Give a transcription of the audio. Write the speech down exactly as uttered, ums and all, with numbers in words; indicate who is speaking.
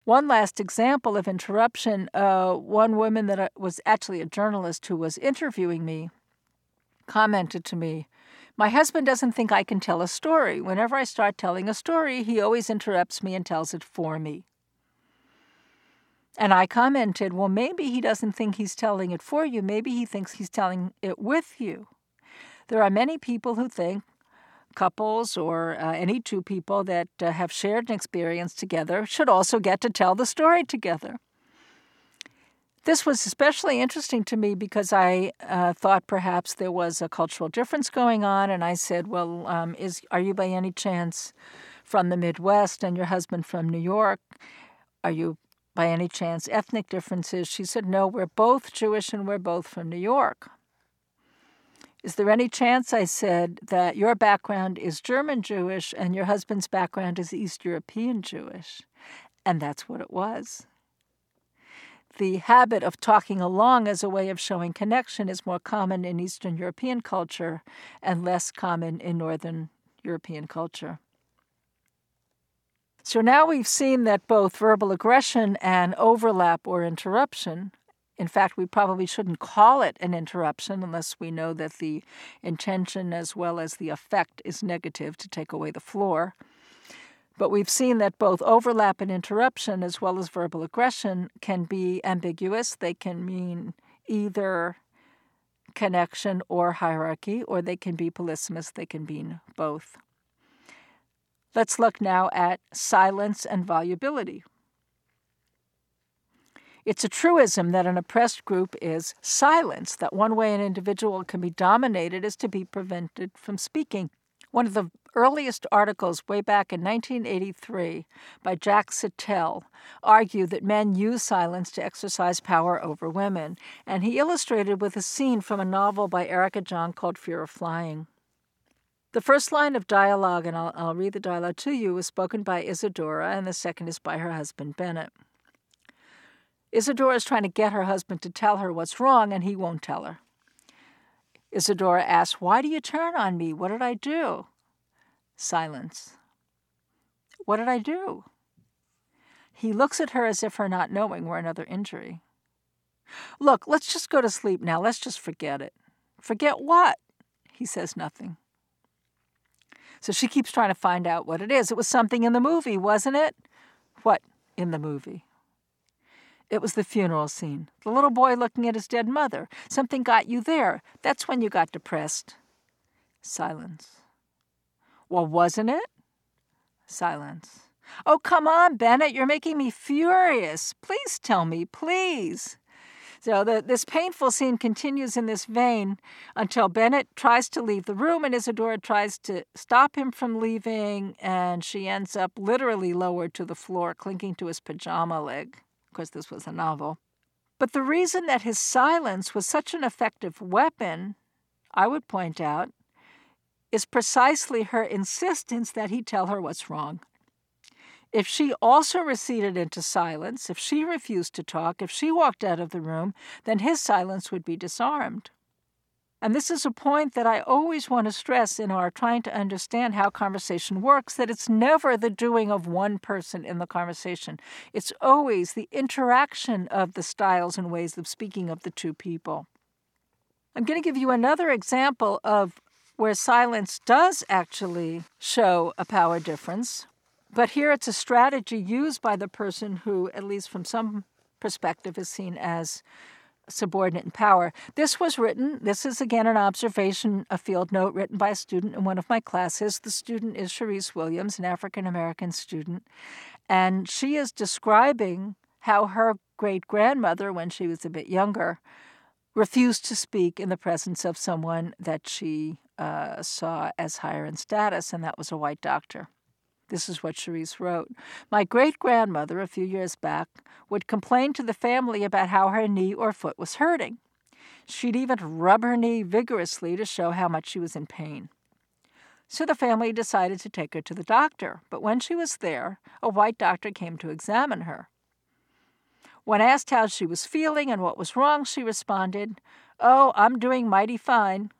Speaker 1: One last example of interruption, uh, one woman that I, was actually a journalist who was interviewing me commented to me, "My husband doesn't think I can tell a story. Whenever I start telling a story, he always interrupts me and tells it for me." And I commented, well, maybe he doesn't think he's telling it for you. Maybe he thinks he's telling it with you. There are many people who think couples or uh, any two people that uh, have shared an experience together should also get to tell the story together. This was especially interesting to me because I uh, thought perhaps there was a cultural difference going on, and I said, well, um, is are you by any chance from the Midwest and your husband from New York? Are you by any chance ethnic differences? She said, no, we're both Jewish and we're both from New York. Is there any chance, I said, that your background is German Jewish and your husband's background is East European Jewish? And that's what it was. The habit of talking along as a way of showing connection is more common in Eastern European culture and less common in Northern European culture. So now we've seen that both verbal aggression and overlap or interruption, in fact, we probably shouldn't call it an interruption unless we know that the intention as well as the effect is negative to take away the floor. But we've seen that both overlap and interruption, as well as verbal aggression, can be ambiguous. They can mean either connection or hierarchy, or they can be polysemous. They can mean both. Let's look now at silence and volubility. It's a truism that an oppressed group is silenced, that one way an individual can be dominated is to be prevented from speaking. One of the earliest articles way back in nineteen eighty-three by Jack Sittell argued that men use silence to exercise power over women, and he illustrated with a scene from a novel by Erica Jong called Fear of Flying. The first line of dialogue, and I'll, I'll read the dialogue to you, was spoken by Isadora, and the second is by her husband, Bennett. Isadora is trying to get her husband to tell her what's wrong, and he won't tell her. Isadora asks, "Why do you turn on me? What did I do?" Silence. "What did I do?" He looks at her as if her not knowing were another injury. "Look, let's just go to sleep now. Let's just forget it." "Forget what?" He says nothing. So she keeps trying to find out what it is. "It was something in the movie, wasn't it?" "What in the movie?" "It was the funeral scene. The little boy looking at his dead mother. Something got you there. That's when you got depressed." Silence. "Well, wasn't it?" Silence. "Oh, come on, Bennett. You're making me furious. Please tell me, please." So the, this painful scene continues in this vein until Bennett tries to leave the room and Isadora tries to stop him from leaving, and she ends up literally lowered to the floor, clinging to his pajama leg. Of course, this was a novel. But the reason that his silence was such an effective weapon, I would point out, is precisely her insistence that he tell her what's wrong. If she also receded into silence, if she refused to talk, if she walked out of the room, then his silence would be disarmed. And this is a point that I always want to stress in our trying to understand how conversation works, that it's never the doing of one person in the conversation. It's always the interaction of the styles and ways of speaking of the two people. I'm going to give you another example of where silence does actually show a power difference. But here it's a strategy used by the person who, at least from some perspective, is seen as subordinate in power. This was written, this is again an observation, a field note written by a student in one of my classes. The student is Cherise Williams, an African-American student, and she is describing how her great-grandmother, when she was a bit younger, refused to speak in the presence of someone that she uh, saw as higher in status, and that was a white doctor. This is what Cherise wrote. "My great-grandmother, a few years back, would complain to the family about how her knee or foot was hurting. She'd even rub her knee vigorously to show how much she was in pain. So the family decided to take her to the doctor, but when she was there, a white doctor came to examine her. When asked how she was feeling and what was wrong, she responded, 'Oh, I'm doing mighty fine.